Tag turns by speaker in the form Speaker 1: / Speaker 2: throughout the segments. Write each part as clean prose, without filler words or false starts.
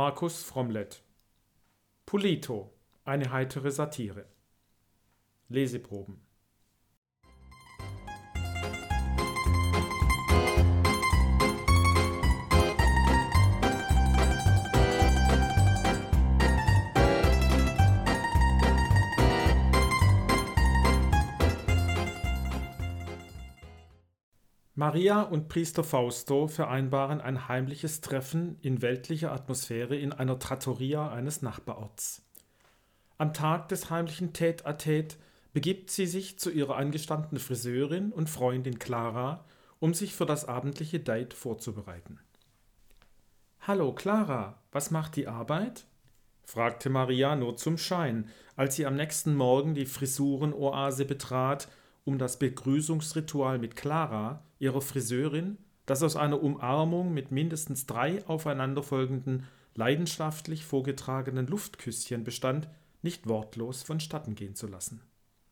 Speaker 1: Markus Fromlet. Polito, eine heitere Satire. Leseproben. Maria und Priester Fausto vereinbaren ein heimliches Treffen in weltlicher Atmosphäre in einer Trattoria eines Nachbarorts. Am Tag des heimlichen Tête-à-Tête begibt sie sich zu ihrer angestammten Friseurin und Freundin Clara, um sich für das abendliche Date vorzubereiten. »Hallo Clara, was macht die Arbeit?« fragte Maria nur zum Schein, als sie am nächsten Morgen die Frisurenoase betrat, um das Begrüßungsritual mit Clara, ihrer Friseurin, das aus einer Umarmung mit mindestens 3 aufeinanderfolgenden, leidenschaftlich vorgetragenen Luftküsschen bestand, nicht wortlos vonstatten gehen zu lassen.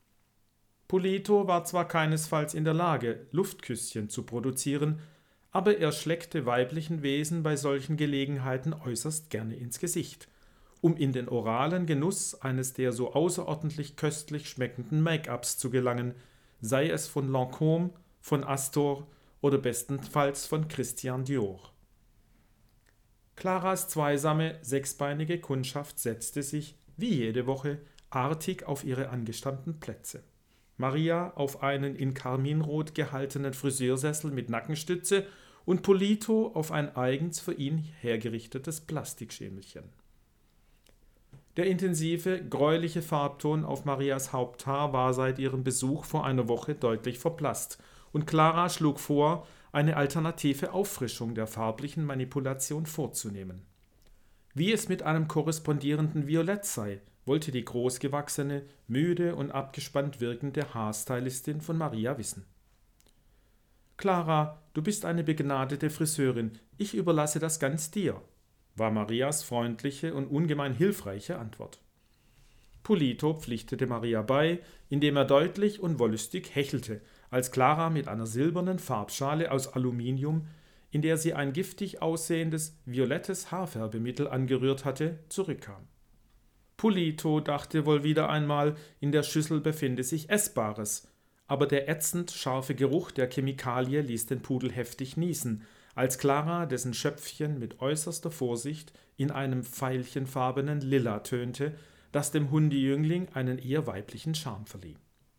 Speaker 1: Polito war zwar keinesfalls in der Lage, Luftküsschen zu produzieren, aber er schleckte weiblichen Wesen bei solchen Gelegenheiten äußerst gerne ins Gesicht, um in den oralen Genuss eines der so außerordentlich köstlich schmeckenden Make-ups zu gelangen, sei es von Lancôme, von Astor oder bestenfalls von Christian Dior. Claras zweisame, sechsbeinige Kundschaft setzte sich, wie jede Woche, artig auf ihre angestammten Plätze. Maria auf einen in Karminrot gehaltenen Friseursessel mit Nackenstütze und Polito auf ein eigens für ihn hergerichtetes Plastikschemelchen. Der intensive, gräuliche Farbton auf Marias Haupthaar war seit ihrem Besuch vor einer Woche deutlich verblasst, und Clara schlug vor, eine alternative Auffrischung der farblichen Manipulation vorzunehmen. Wie es mit einem korrespondierenden Violett sei, wollte die großgewachsene, müde und abgespannt wirkende Haarstylistin von Maria wissen. »Clara, du bist eine begnadete Friseurin, ich überlasse das ganz dir«, war Marias freundliche und ungemein hilfreiche Antwort. Polito pflichtete Maria bei, indem er deutlich und wollüstig hechelte, als Clara mit einer silbernen Farbschale aus Aluminium, in der sie ein giftig aussehendes, violettes Haarfärbemittel angerührt hatte, zurückkam. Polito dachte wohl wieder einmal, in der Schüssel befinde sich Essbares, aber der ätzend scharfe Geruch der Chemikalie ließ den Pudel heftig niesen, als Clara dessen Schöpfchen mit äußerster Vorsicht in einem veilchenfarbenen Lila tönte, das dem Hundejüngling einen eher weiblichen Charme verlieh.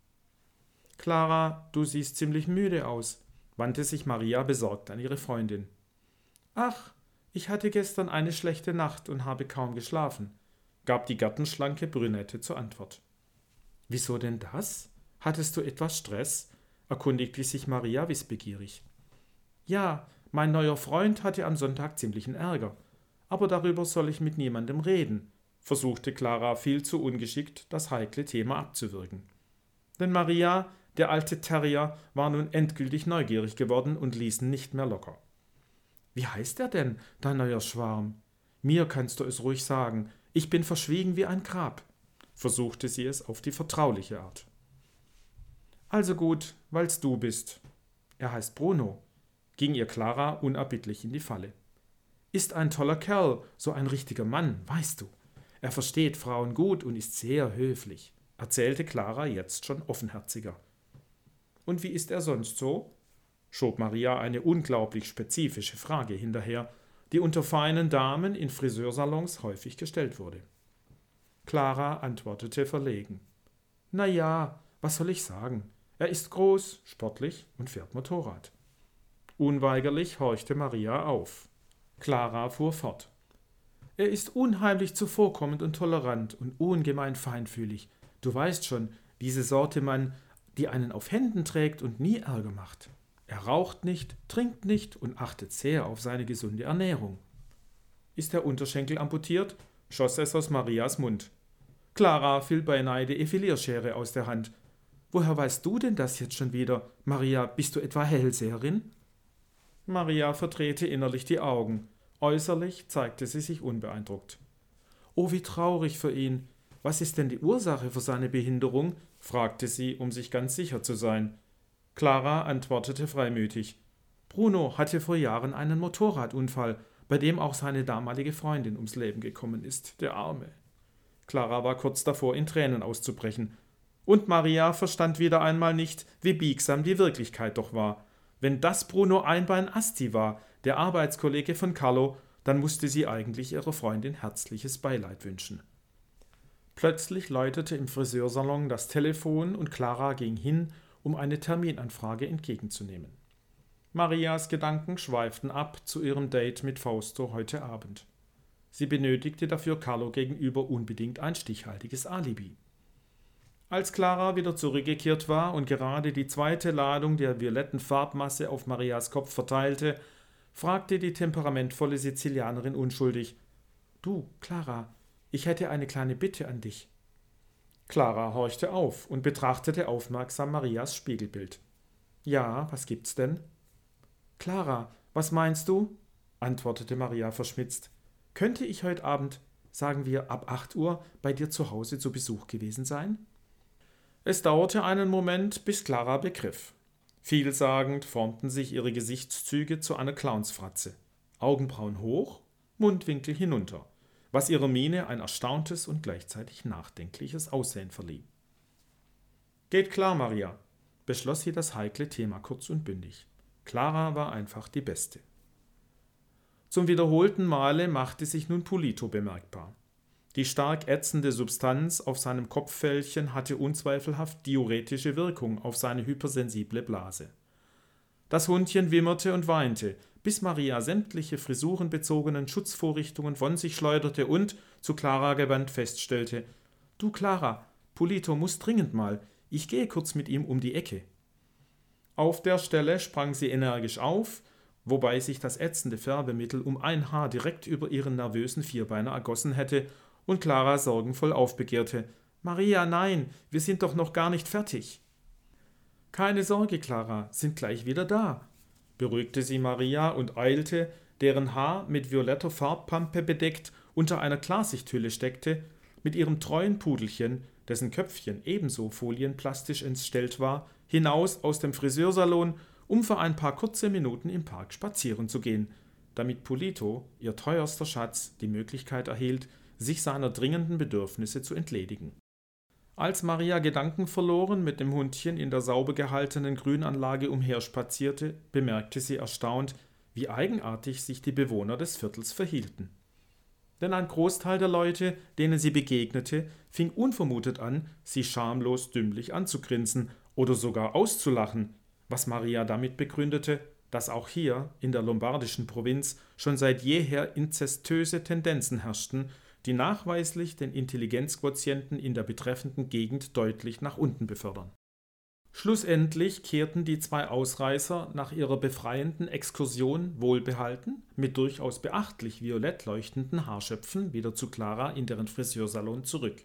Speaker 1: »Clara, du siehst ziemlich müde aus«, wandte sich Maria besorgt an ihre Freundin. »Ach, ich hatte gestern eine schlechte Nacht und habe kaum geschlafen«, gab die gartenschlanke Brünette zur Antwort. »Wieso denn das? Hattest du etwas Stress?«, erkundigte sich Maria wissbegierig. »Ja, mein neuer Freund hatte am Sonntag ziemlichen Ärger, aber darüber soll ich mit niemandem reden«, versuchte Clara viel zu ungeschickt, das heikle Thema abzuwürgen. Denn Maria, der alte Terrier, war nun endgültig neugierig geworden und ließ nicht mehr locker. »Wie heißt er denn, dein neuer Schwarm? Mir kannst du es ruhig sagen, ich bin verschwiegen wie ein Grab«, versuchte sie es auf die vertrauliche Art. »Also gut, weil's du bist. Er heißt Bruno«, ging ihr Clara unerbittlich in die Falle. »Ist ein toller Kerl, so ein richtiger Mann, weißt du. Er versteht Frauen gut und ist sehr höflich«, erzählte Clara jetzt schon offenherziger. »Und wie ist er sonst so?«, schob Maria eine unglaublich spezifische Frage hinterher, die unter feinen Damen in Friseursalons häufig gestellt wurde. Clara antwortete verlegen. »Na ja, was soll ich sagen? Er ist groß, sportlich und fährt Motorrad.« Unweigerlich horchte Maria auf. Clara fuhr fort. »Er ist unheimlich zuvorkommend und tolerant und ungemein feinfühlig. Du weißt schon, diese Sorte Mann, die einen auf Händen trägt und nie Ärger macht. Er raucht nicht, trinkt nicht und achtet sehr auf seine gesunde Ernährung.« »Ist der Unterschenkel amputiert?«, schoss es aus Marias Mund. Clara fiel beinahe die Effilierschere aus der Hand. »Woher weißt du denn das jetzt schon wieder? Maria, bist du etwa Hellseherin?« Maria verdrehte innerlich die Augen. Äußerlich zeigte sie sich unbeeindruckt. »Oh, wie traurig für ihn. Was ist denn die Ursache für seine Behinderung?«, fragte sie, um sich ganz sicher zu sein. Clara antwortete freimütig. »Bruno hatte vor Jahren einen Motorradunfall. bei dem auch seine damalige Freundin ums Leben gekommen ist, der Arme. Clara war kurz davor, in Tränen auszubrechen. Und Maria verstand wieder einmal nicht, wie biegsam die Wirklichkeit doch war. Wenn das Bruno Einbein Asti war, der Arbeitskollege von Carlo, dann musste sie eigentlich ihrer Freundin herzliches Beileid wünschen. Plötzlich läutete im Friseursalon das Telefon und Clara ging hin, um eine Terminanfrage entgegenzunehmen. Marias Gedanken schweiften ab zu ihrem Date mit Fausto heute Abend. Sie benötigte dafür Carlo gegenüber unbedingt ein stichhaltiges Alibi. Als Clara wieder zurückgekehrt war und gerade die zweite Ladung der violetten Farbmasse auf Marias Kopf verteilte, fragte die temperamentvolle Sizilianerin unschuldig: »Du, Clara, ich hätte eine kleine Bitte an dich.« Clara horchte auf und betrachtete aufmerksam Marias Spiegelbild. »Ja, was gibt's denn?« »Clara, was meinst du?«, antwortete Maria verschmitzt. »Könnte ich heute Abend, sagen wir ab 8 Uhr, bei dir zu Hause zu Besuch gewesen sein?« Es dauerte einen Moment, bis Clara begriff. Vielsagend formten sich ihre Gesichtszüge zu einer Clownsfratze. Augenbrauen hoch, Mundwinkel hinunter, was ihrer Miene ein erstauntes und gleichzeitig nachdenkliches Aussehen verlieh. »Geht klar, Maria«, beschloss sie das heikle Thema kurz und bündig. Clara war einfach die Beste. Zum wiederholten Male machte sich nun Pulito bemerkbar. Die stark ätzende Substanz auf seinem Kopffällchen hatte unzweifelhaft diuretische Wirkung auf seine hypersensible Blase. Das Hundchen wimmerte und weinte, bis Maria sämtliche frisurenbezogenen Schutzvorrichtungen von sich schleuderte und, zu Clara gewandt, feststellte: »Du Clara, Pulito muss dringend mal, ich gehe kurz mit ihm um die Ecke.« Auf der Stelle sprang sie energisch auf, wobei sich das ätzende Färbemittel um ein Haar direkt über ihren nervösen Vierbeiner ergossen hätte und Clara sorgenvoll aufbegehrte: »Maria, nein, wir sind doch noch gar nicht fertig.« »Keine Sorge, Clara, sind gleich wieder da«, beruhigte sie Maria und eilte, deren Haar mit violetter Farbpampe bedeckt unter einer Klarsichthülle steckte, mit ihrem treuen Pudelchen, dessen Köpfchen ebenso folienplastisch entstellt war, hinaus aus dem Friseursalon, um für ein paar kurze Minuten im Park spazieren zu gehen, damit Pulito, ihr teuerster Schatz, die Möglichkeit erhielt, sich seiner dringenden Bedürfnisse zu entledigen. Als Maria gedankenverloren mit dem Hundchen in der sauber gehaltenen Grünanlage umherspazierte, bemerkte sie erstaunt, wie eigenartig sich die Bewohner des Viertels verhielten. Denn ein Großteil der Leute, denen sie begegnete, fing unvermutet an, sie schamlos dümmlich anzugrinsen oder sogar auszulachen, was Maria damit begründete, dass auch hier in der lombardischen Provinz schon seit jeher inzestöse Tendenzen herrschten, die nachweislich den Intelligenzquotienten in der betreffenden Gegend deutlich nach unten befördern. Schlussendlich kehrten die zwei Ausreißer nach ihrer befreienden Exkursion wohlbehalten, mit durchaus beachtlich violett leuchtenden Haarschöpfen wieder zu Clara in deren Friseursalon zurück.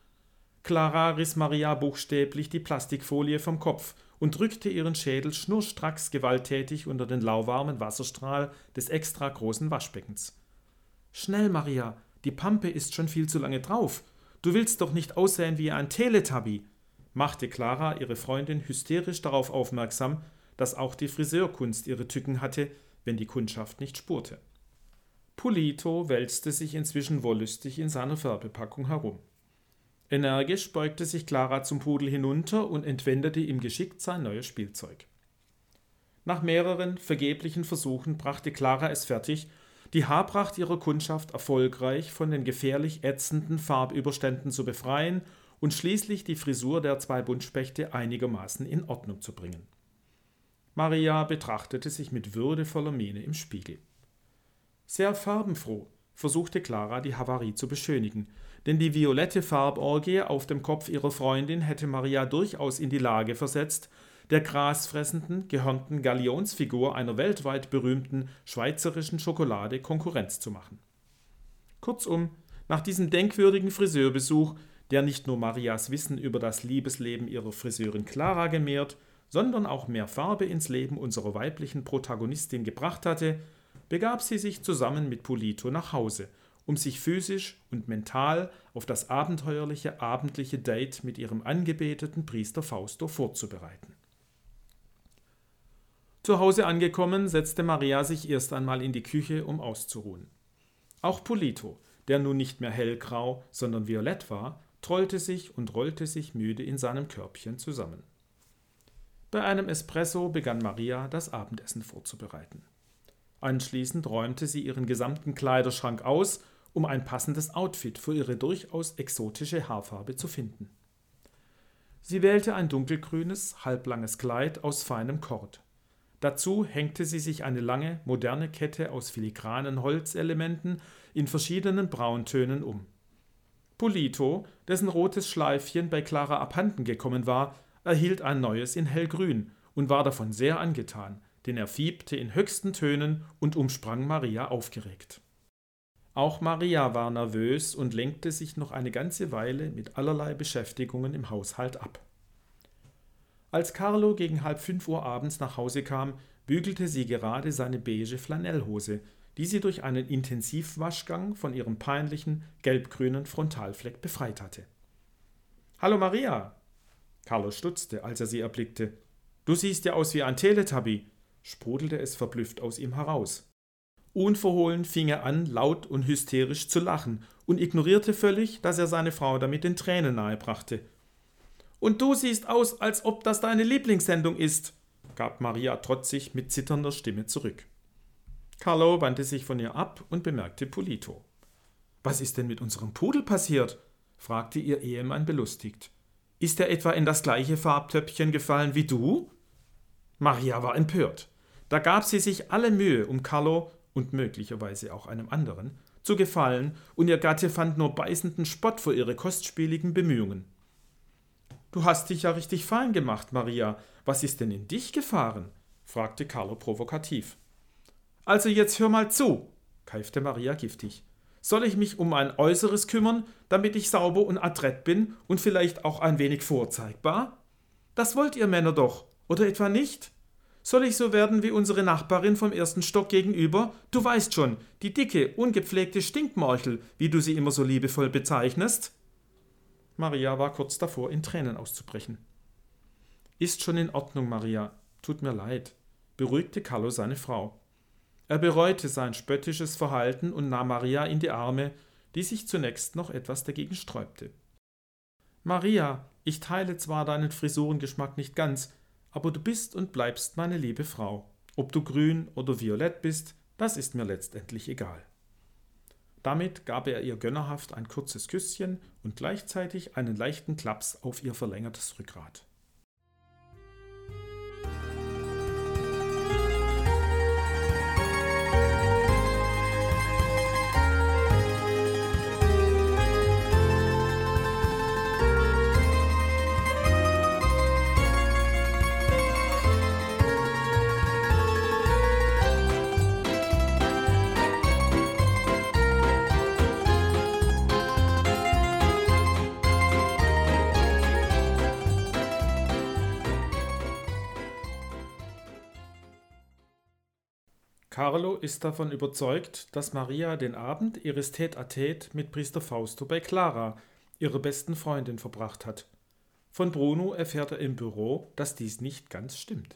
Speaker 1: Clara riss Maria buchstäblich die Plastikfolie vom Kopf und drückte ihren Schädel schnurstracks gewalttätig unter den lauwarmen Wasserstrahl des extra großen Waschbeckens. »Schnell, Maria, die Pampe ist schon viel zu lange drauf. Du willst doch nicht aussehen wie ein Teletubby«, machte Clara ihre Freundin hysterisch darauf aufmerksam, dass auch die Friseurkunst ihre Tücken hatte, wenn die Kundschaft nicht spurte. Pulito wälzte sich inzwischen wollüstig in seiner Färbepackung herum. Energisch beugte sich Clara zum Pudel hinunter und entwendete ihm geschickt sein neues Spielzeug. Nach mehreren vergeblichen Versuchen brachte Clara es fertig, die Haarpracht ihrer Kundschaft erfolgreich von den gefährlich ätzenden Farbüberständen zu befreien und schließlich die Frisur der zwei Buntspechte einigermaßen in Ordnung zu bringen. Maria betrachtete sich mit würdevoller Miene im Spiegel. Sehr farbenfroh versuchte Clara, die Havarie zu beschönigen, denn die violette Farborgie auf dem Kopf ihrer Freundin hätte Maria durchaus in die Lage versetzt, der grasfressenden, gehörnten Galionsfigur einer weltweit berühmten schweizerischen Schokolade Konkurrenz zu machen. Kurzum, nach diesem denkwürdigen Friseurbesuch, der nicht nur Marias Wissen über das Liebesleben ihrer Friseurin Clara gemehrt, sondern auch mehr Farbe ins Leben unserer weiblichen Protagonistin gebracht hatte, begab sie sich zusammen mit Pulito nach Hause, um sich physisch und mental auf das abenteuerliche abendliche Date mit ihrem angebeteten Priester Fausto vorzubereiten. Zu Hause angekommen, setzte Maria sich erst einmal in die Küche, um auszuruhen. Auch Polito, der nun nicht mehr hellgrau, sondern violett war, trollte sich und rollte sich müde in seinem Körbchen zusammen. Bei einem Espresso begann Maria, das Abendessen vorzubereiten. Anschließend räumte sie ihren gesamten Kleiderschrank aus, um ein passendes Outfit für ihre durchaus exotische Haarfarbe zu finden. Sie wählte ein dunkelgrünes, halblanges Kleid aus feinem Kord. Dazu hängte sie sich eine lange, moderne Kette aus filigranen Holzelementen in verschiedenen Brauntönen um. Polito, dessen rotes Schleifchen bei Clara abhanden gekommen war, erhielt ein neues in hellgrün und war davon sehr angetan, denn er fiebte in höchsten Tönen und umsprang Maria aufgeregt. Auch Maria war nervös und lenkte sich noch eine ganze Weile mit allerlei Beschäftigungen im Haushalt ab. Als Carlo gegen 4:30 abends nach Hause kam, bügelte sie gerade seine beige Flanellhose, die sie durch einen Intensivwaschgang von ihrem peinlichen, gelbgrünen Frontalfleck befreit hatte. »Hallo Maria!« Carlo stutzte, als er sie erblickte. »Du siehst ja aus wie ein Teletubby«, sprudelte es verblüfft aus ihm heraus. Unverhohlen fing er an, laut und hysterisch zu lachen und ignorierte völlig, dass er seine Frau damit den Tränen nahebrachte. »Und du siehst aus, als ob das deine Lieblingssendung ist«, gab Maria trotzig mit zitternder Stimme zurück. Carlo wandte sich von ihr ab und bemerkte Polito. »Was ist denn mit unserem Pudel passiert?« fragte ihr Ehemann belustigt. »Ist er etwa in das gleiche Farbtöpfchen gefallen wie du?« Maria war empört. Da gab sie sich alle Mühe, um Carlo und möglicherweise auch einem anderen zu gefallen, und ihr Gatte fand nur beißenden Spott für ihre kostspieligen Bemühungen. »Du hast dich ja richtig fein gemacht, Maria. Was ist denn in dich gefahren?« fragte Carlo provokativ. »Also jetzt hör mal zu«, keifte Maria giftig. »Soll ich mich um mein Äußeres kümmern, damit ich sauber und adrett bin und vielleicht auch ein wenig vorzeigbar? Das wollt ihr Männer doch, oder etwa nicht? Soll ich so werden wie unsere Nachbarin vom 1. Stock gegenüber? Du weißt schon, die dicke, ungepflegte Stinkmorchel, wie du sie immer so liebevoll bezeichnest?« Maria war kurz davor, in Tränen auszubrechen. »Ist schon in Ordnung, Maria. Tut mir leid«, beruhigte Carlo seine Frau. Er bereute sein spöttisches Verhalten und nahm Maria in die Arme, die sich zunächst noch etwas dagegen sträubte. »Maria, ich teile zwar deinen Frisurengeschmack nicht ganz, aber du bist und bleibst meine liebe Frau. Ob du grün oder violett bist, das ist mir letztendlich egal.« Damit gab er ihr gönnerhaft ein kurzes Küsschen und gleichzeitig einen leichten Klaps auf ihr verlängertes Rückgrat. Carlo ist davon überzeugt, dass Maria den Abend ihres Tête-à-Tête mit Priester Fausto bei Clara, ihrer besten Freundin, verbracht hat. Von Bruno erfährt er im Büro, dass dies nicht ganz stimmt.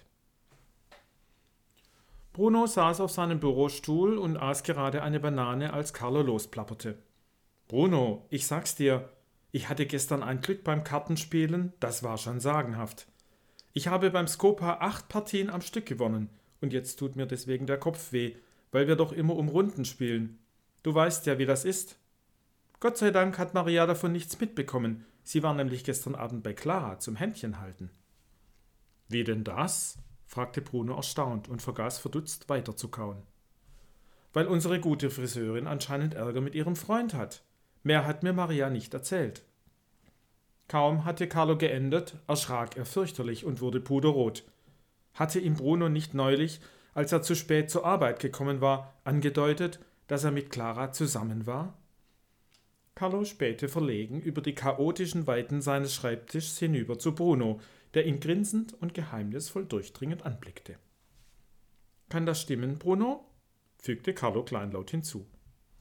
Speaker 1: Bruno saß auf seinem Bürostuhl und aß gerade eine Banane, als Carlo losplapperte. »Bruno, ich sag's dir, ich hatte gestern ein Glück beim Kartenspielen, das war schon sagenhaft. Ich habe beim Skopa 8 Partien am Stück gewonnen. Und jetzt tut mir deswegen der Kopf weh, weil wir doch immer um Runden spielen. Du weißt ja, wie das ist.« Gott sei Dank hat Maria davon nichts mitbekommen. Sie war nämlich gestern Abend bei Clara zum Händchenhalten. »Wie denn das?« fragte Bruno erstaunt und vergaß verdutzt weiterzukauen. »Weil unsere gute Friseurin anscheinend Ärger mit ihrem Freund hat. Mehr hat mir Maria nicht erzählt.« Kaum hatte Carlo geendet, erschrak er fürchterlich und wurde puderrot. Hatte ihm Bruno nicht neulich, als er zu spät zur Arbeit gekommen war, angedeutet, dass er mit Clara zusammen war? Carlo spähte verlegen über die chaotischen Weiten seines Schreibtischs hinüber zu Bruno, der ihn grinsend und geheimnisvoll durchdringend anblickte. »Kann das stimmen, Bruno?« fügte Carlo kleinlaut hinzu.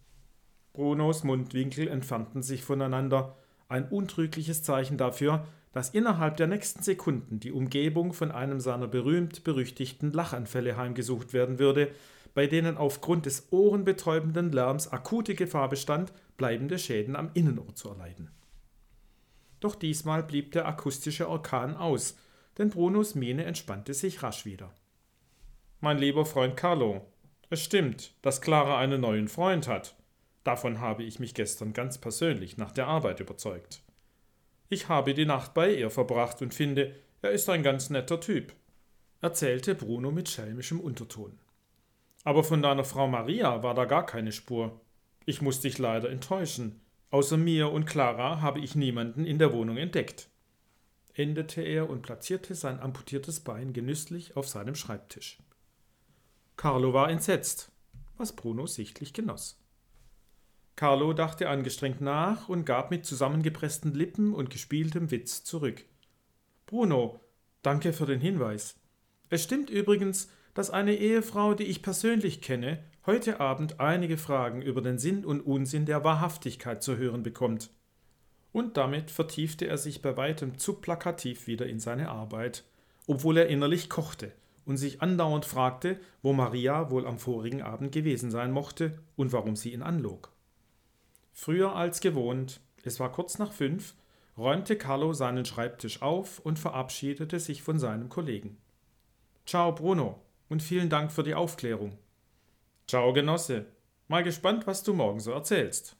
Speaker 1: Brunos Mundwinkel entfernten sich voneinander, ein untrügliches Zeichen dafür, dass innerhalb der nächsten Sekunden die Umgebung von einem seiner berühmt-berüchtigten Lachanfälle heimgesucht werden würde, bei denen aufgrund des ohrenbetäubenden Lärms akute Gefahr bestand, bleibende Schäden am Innenohr zu erleiden. Doch diesmal blieb der akustische Orkan aus, denn Brunos Miene entspannte sich rasch wieder. »Mein lieber Freund Carlo, es stimmt, dass Clara einen neuen Freund hat. Davon habe ich mich gestern ganz persönlich nach der Arbeit überzeugt. Ich habe die Nacht bei ihr verbracht und finde, er ist ein ganz netter Typ«, erzählte Bruno mit schelmischem Unterton. »Aber von deiner Frau Maria war da gar keine Spur. Ich muss dich leider enttäuschen. Außer mir und Clara habe ich niemanden in der Wohnung entdeckt«, endete er und platzierte sein amputiertes Bein genüsslich auf seinem Schreibtisch. Carlo war entsetzt, was Bruno sichtlich genoss. Carlo dachte angestrengt nach und gab mit zusammengepressten Lippen und gespieltem Witz zurück. »Bruno, danke für den Hinweis. Es stimmt übrigens, dass eine Ehefrau, die ich persönlich kenne, heute Abend einige Fragen über den Sinn und Unsinn der Wahrhaftigkeit zu hören bekommt.« Und damit vertiefte er sich bei weitem zu plakativ wieder in seine Arbeit, obwohl er innerlich kochte und sich andauernd fragte, wo Maria wohl am vorigen Abend gewesen sein mochte und warum sie ihn anlog. Früher als gewohnt, es war kurz nach 5, räumte Carlo seinen Schreibtisch auf und verabschiedete sich von seinem Kollegen. »Ciao, Bruno, und vielen Dank für die Aufklärung.« »Ciao, Genosse. Mal gespannt, was du morgen so erzählst.«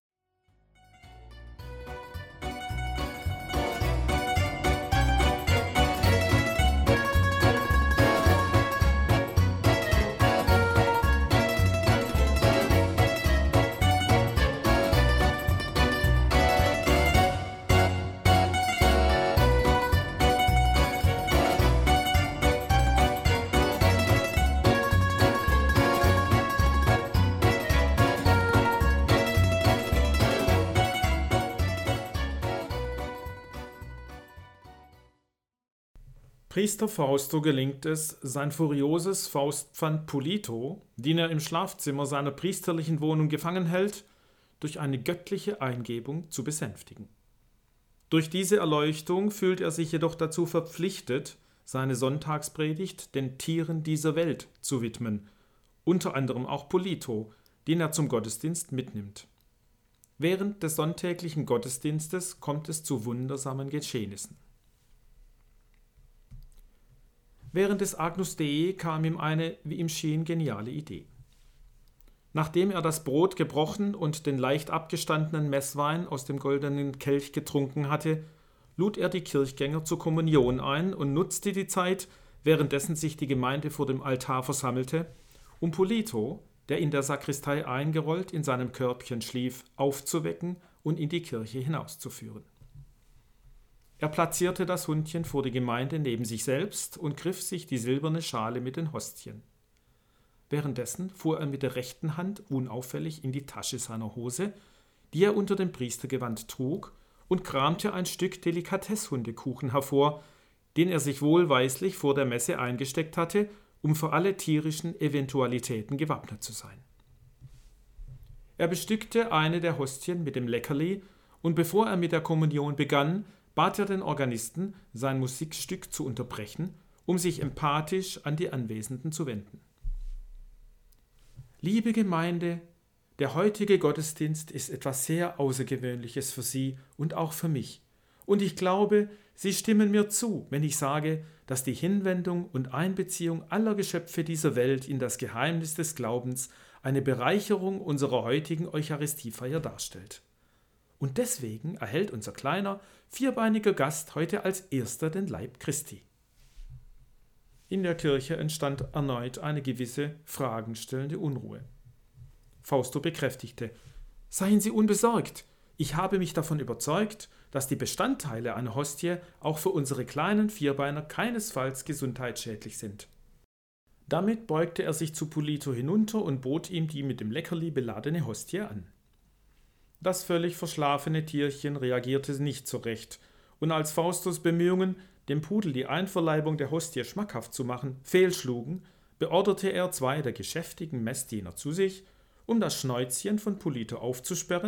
Speaker 1: Priester Fausto gelingt es, sein furioses Faustpfand Pulito, den er im Schlafzimmer seiner priesterlichen Wohnung gefangen hält, durch eine göttliche Eingebung zu besänftigen. Durch diese Erleuchtung fühlt er sich jedoch dazu verpflichtet, seine Sonntagspredigt den Tieren dieser Welt zu widmen, unter anderem auch Pulito, den er zum Gottesdienst mitnimmt. Während des sonntäglichen Gottesdienstes kommt es zu wundersamen Geschehnissen. Während des Agnus Dei kam ihm eine, wie ihm schien, geniale Idee. Nachdem er das Brot gebrochen und den leicht abgestandenen Messwein aus dem goldenen Kelch getrunken hatte, lud er die Kirchgänger zur Kommunion ein und nutzte die Zeit, währenddessen sich die Gemeinde vor dem Altar versammelte, um Pulito, der in der Sakristei eingerollt in seinem Körbchen schlief, aufzuwecken und in die Kirche hinauszuführen. Er platzierte das Hundchen vor die Gemeinde neben sich selbst und griff sich die silberne Schale mit den Hostien. Währenddessen fuhr er mit der rechten Hand unauffällig in die Tasche seiner Hose, die er unter dem Priestergewand trug, und kramte ein Stück Delikatesshundekuchen hervor, den er sich wohlweislich vor der Messe eingesteckt hatte, um für alle tierischen Eventualitäten gewappnet zu sein. Er bestückte eine der Hostien mit dem Leckerli, und bevor er mit der Kommunion begann, bat er den Organisten, sein Musikstück zu unterbrechen, um sich empathisch an die Anwesenden zu wenden. »Liebe Gemeinde, der heutige Gottesdienst ist etwas sehr Außergewöhnliches für Sie und auch für mich. Und ich glaube, Sie stimmen mir zu, wenn ich sage, dass die Hinwendung und Einbeziehung aller Geschöpfe dieser Welt in das Geheimnis des Glaubens eine Bereicherung unserer heutigen Eucharistiefeier darstellt. Und deswegen erhält unser kleiner, vierbeiniger Gast heute als erster den Leib Christi.« In der Kirche entstand erneut eine gewisse fragenstellende Unruhe. Fausto bekräftigte: »Seien Sie unbesorgt. Ich habe mich davon überzeugt, dass die Bestandteile einer Hostie auch für unsere kleinen Vierbeiner keinesfalls gesundheitsschädlich sind.« Damit beugte er sich zu Pulito hinunter und bot ihm die mit dem Leckerli beladene Hostie an. Das völlig verschlafene Tierchen reagierte nicht so recht, und als Faustus Bemühungen, dem Pudel die Einverleibung der Hostie schmackhaft zu machen, fehlschlugen, beorderte er 2 der geschäftigen Messdiener zu sich, um das Schnäuzchen von Pulito aufzusperren,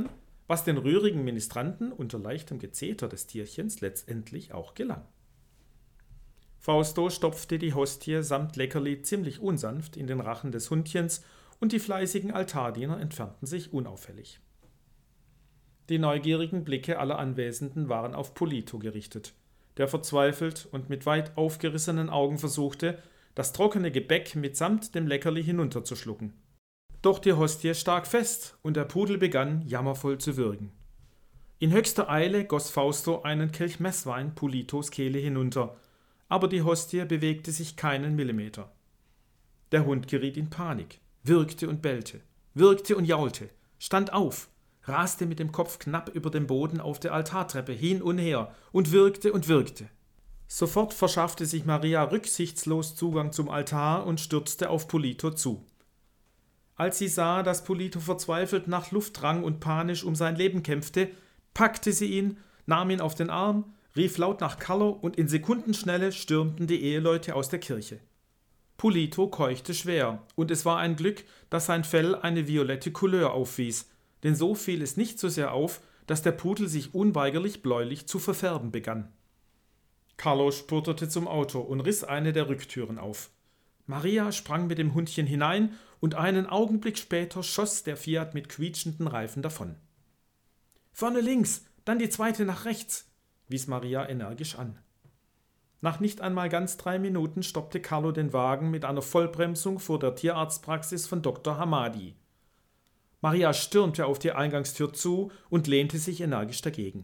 Speaker 1: was den rührigen Ministranten unter leichtem Gezeter des Tierchens letztendlich auch gelang. Fausto stopfte die Hostie samt Leckerli ziemlich unsanft in den Rachen des Hundchens und die fleißigen Altardiener entfernten sich unauffällig. Die neugierigen Blicke aller Anwesenden waren auf Polito gerichtet, der verzweifelt und mit weit aufgerissenen Augen versuchte, das trockene Gebäck mitsamt dem Leckerli hinunterzuschlucken. Doch die Hostie stak fest und der Pudel begann, jammervoll zu würgen. In höchster Eile goss Fausto einen Kelch Messwein Politos Kehle hinunter, aber die Hostie bewegte sich keinen Millimeter. Der Hund geriet in Panik, würgte und jaulte, stand auf, raste mit dem Kopf knapp über dem Boden auf der Altartreppe hin und her und würgte und würgte. Sofort verschaffte sich Maria rücksichtslos Zugang zum Altar und stürzte auf Polito zu. Als sie sah, dass Polito verzweifelt nach Luft rang und panisch um sein Leben kämpfte, packte sie ihn, nahm ihn auf den Arm, rief laut nach Carlo und in Sekundenschnelle stürmten die Eheleute aus der Kirche. Polito keuchte schwer, und es war ein Glück, dass sein Fell eine violette Couleur aufwies, denn so fiel es nicht so sehr auf, dass der Pudel sich unweigerlich bläulich zu verfärben begann. Carlo spurtete zum Auto und riss eine der Rücktüren auf. Maria sprang mit dem Hundchen hinein und einen Augenblick später schoss der Fiat mit quietschenden Reifen davon. »Vorne links, dann die zweite nach rechts«, wies Maria energisch an. Nach nicht einmal ganz 3 Minuten stoppte Carlo den Wagen mit einer Vollbremsung vor der Tierarztpraxis von Dr. Hamadi. Maria stürmte auf die Eingangstür zu und lehnte sich energisch dagegen.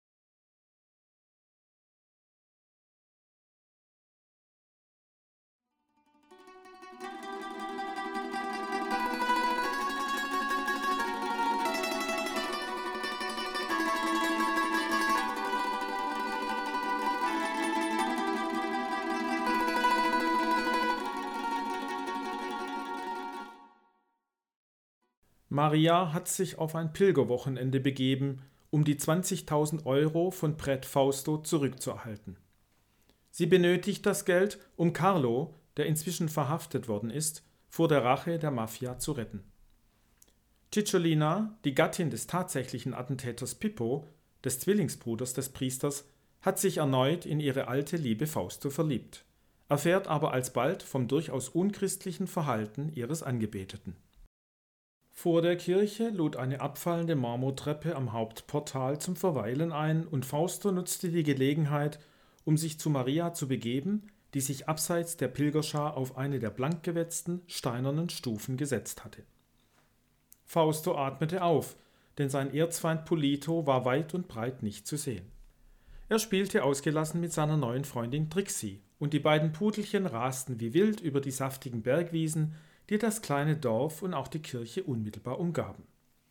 Speaker 1: Maria hat sich auf ein Pilgerwochenende begeben, um die 20.000 € von Pret Fausto zurückzuerhalten. Sie benötigt das Geld, um Carlo, der inzwischen verhaftet worden ist, vor der Rache der Mafia zu retten. Cicciolina, die Gattin des tatsächlichen Attentäters Pippo, des Zwillingsbruders des Priesters, hat sich erneut in ihre alte Liebe Fausto verliebt, erfährt aber alsbald vom durchaus unchristlichen Verhalten ihres Angebeteten. Vor der Kirche lud eine abfallende Marmortreppe am Hauptportal zum Verweilen ein und Fausto nutzte die Gelegenheit, um sich zu Maria zu begeben, die sich abseits der Pilgerschar auf eine der blank gewetzten, steinernen Stufen gesetzt hatte. Fausto atmete auf, denn sein Erzfeind Polito war weit und breit nicht zu sehen. Er spielte ausgelassen mit seiner neuen Freundin Trixie, und die beiden Pudelchen rasten wie wild über die saftigen Bergwiesen, die das kleine Dorf und auch die Kirche unmittelbar umgaben.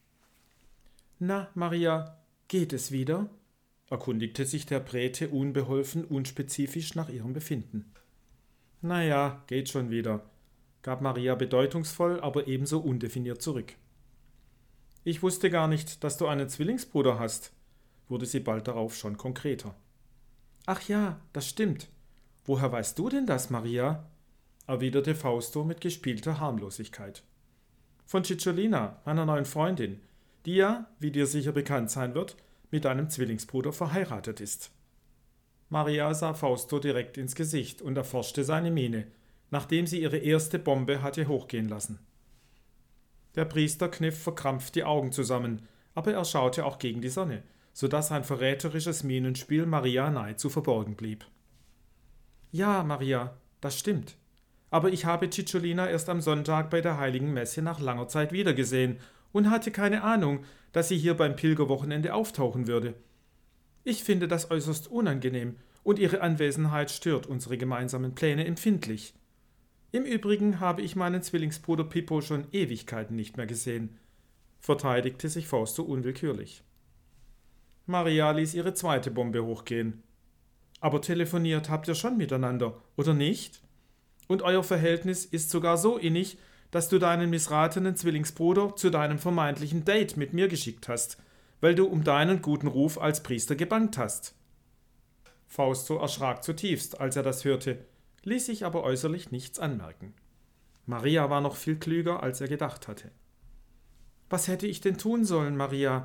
Speaker 1: »Na, Maria, geht es wieder?« erkundigte sich der Präte unbeholfen, unspezifisch nach ihrem Befinden. »Na ja, geht schon wieder«, gab Maria bedeutungsvoll, aber ebenso undefiniert zurück. »Ich wusste gar nicht, dass du einen Zwillingsbruder hast«, wurde sie bald darauf schon konkreter. »Ach ja, das stimmt. Woher weißt du denn das, Maria?« erwiderte Fausto mit gespielter Harmlosigkeit. »Von Cicciolina, meiner neuen Freundin, die ja, wie dir sicher bekannt sein wird, mit deinem Zwillingsbruder verheiratet ist.« Maria sah Fausto direkt ins Gesicht und erforschte seine Miene, nachdem sie ihre erste Bombe hatte hochgehen lassen. Der Priester kniff verkrampft die Augen zusammen, aber er schaute auch gegen die Sonne, so dass ein verräterisches Mienenspiel Maria nahezu verborgen blieb. »Ja, Maria, das stimmt. Aber ich habe Cicciolina erst am Sonntag bei der Heiligen Messe nach langer Zeit wiedergesehen und hatte keine Ahnung, dass sie hier beim Pilgerwochenende auftauchen würde. Ich finde das äußerst unangenehm und ihre Anwesenheit stört unsere gemeinsamen Pläne empfindlich. Im Übrigen habe ich meinen Zwillingsbruder Pippo schon Ewigkeiten nicht mehr gesehen«, verteidigte sich Fausto unwillkürlich. Maria ließ ihre zweite Bombe hochgehen. »Aber telefoniert habt ihr schon miteinander, oder nicht? Und euer Verhältnis ist sogar so innig, dass du deinen missratenen Zwillingsbruder zu deinem vermeintlichen Date mit mir geschickt hast, weil du um deinen guten Ruf als Priester gebangt hast.« Fausto erschrak zutiefst, als er das hörte, ließ sich aber äußerlich nichts anmerken. Maria war noch viel klüger, als er gedacht hatte. »Was hätte ich denn tun sollen, Maria?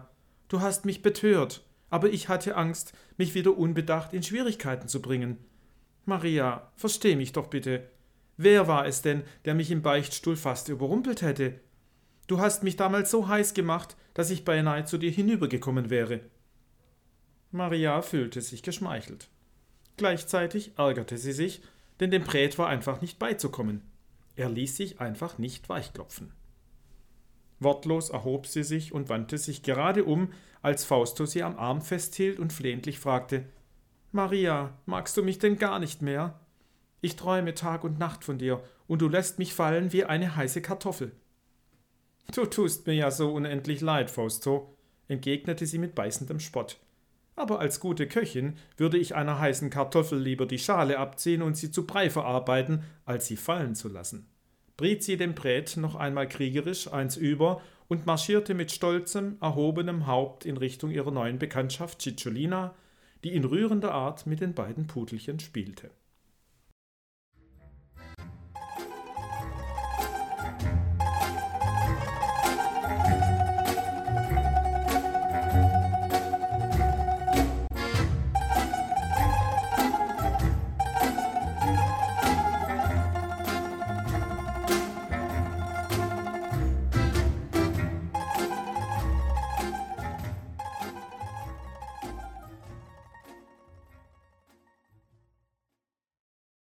Speaker 1: du hast mich betört, aber ich hatte Angst, mich wieder unbedacht in Schwierigkeiten zu bringen. Maria, versteh mich doch bitte. Wer war es denn, der mich im Beichtstuhl fast überrumpelt hätte? Du hast mich damals so heiß gemacht, dass ich beinahe zu dir hinübergekommen wäre. Maria fühlte sich geschmeichelt. Gleichzeitig ärgerte sie sich, denn dem Prät war einfach nicht beizukommen. Er ließ sich einfach nicht weichklopfen. Wortlos erhob sie sich und wandte sich gerade um, als Fausto sie am Arm festhielt und flehentlich fragte: Maria, magst du mich denn gar nicht mehr? Ich träume Tag und Nacht von dir, und du lässt mich fallen wie eine heiße Kartoffel. Du tust mir ja so unendlich leid, Fausto, entgegnete sie mit beißendem Spott. Aber als gute Köchin würde ich einer heißen Kartoffel lieber die Schale abziehen und sie zu Brei verarbeiten, als sie fallen zu lassen. Briet sie dem Prät noch einmal kriegerisch eins über und marschierte mit stolzem, erhobenem Haupt in Richtung ihrer neuen Bekanntschaft Cicciolina, die in rührender Art mit den beiden Pudelchen spielte.